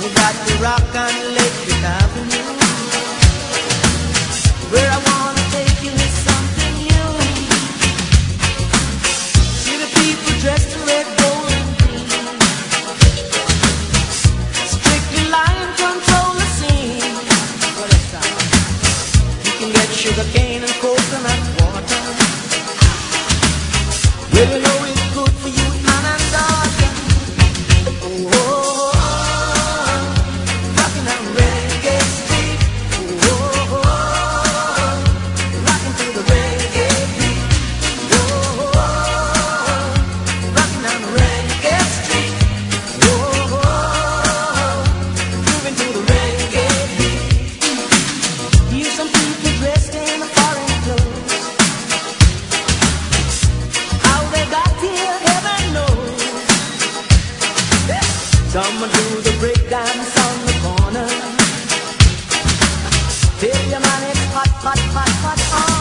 got to rock on Electric Avenue. Where I wanna take you is something new. See the people dressed in red, gold, and green. Strictly lion control the scene. What a sound. You can get sugar cane and coconut water. Well, you know it's good for you, man and daughter. Oh, oh, oh, rockin' on Reggae Street. Oh, oh, oh, rockin' to the reggae beat. Oh, oh, oh, rockin' on Reggae Street. Oh, oh, oh, moving to the reggae beat. Here's some people dressed in a foreign clothes. How they got here, heaven knows. Some do the breakdance on the corner. Tell your man it's hot, hot, hot, hot, hot.